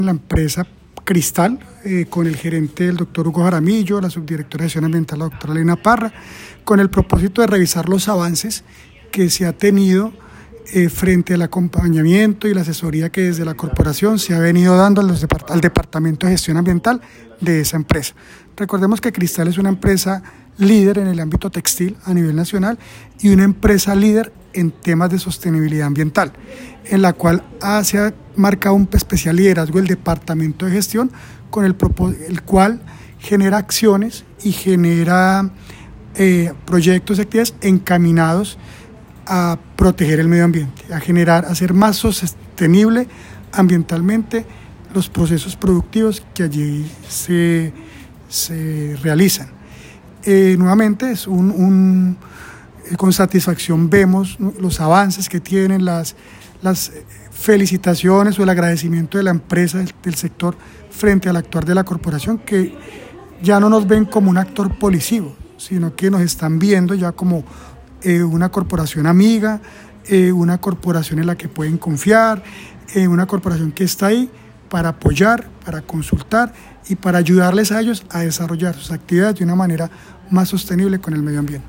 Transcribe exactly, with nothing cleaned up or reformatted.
La empresa Cristal, eh, con el gerente, el doctor Hugo Jaramillo, la subdirectora de gestión ambiental, la doctora Elena Parra, con el propósito de revisar los avances que se ha tenido eh, frente al acompañamiento y la asesoría que desde la corporación se ha venido dando a los depart- al Departamento de Gestión Ambiental de esa empresa. Recordemos que Cristal es una empresa líder en el ámbito textil a nivel nacional y una empresa líder en temas de sostenibilidad ambiental, en la cual ha, se ha marcado un especial liderazgo el Departamento de Gestión, con el, el cual genera acciones y genera eh, proyectos y actividades encaminados a proteger el medio ambiente, a generar, a hacer más sostenible ambientalmente los procesos productivos que allí se, se realizan. Eh, nuevamente es un, un eh, con satisfacción vemos los avances que tienen, las, las felicitaciones o el agradecimiento de la empresa, del, del sector frente al actuar de la corporación, que ya no nos ven como un actor policivo, sino que nos están viendo ya como eh, una corporación amiga, eh, una corporación en la que pueden confiar, eh, una corporación que está ahí para apoyar, para consultar y para ayudarles a ellos a desarrollar sus actividades de una manera más sostenible con el medio ambiente.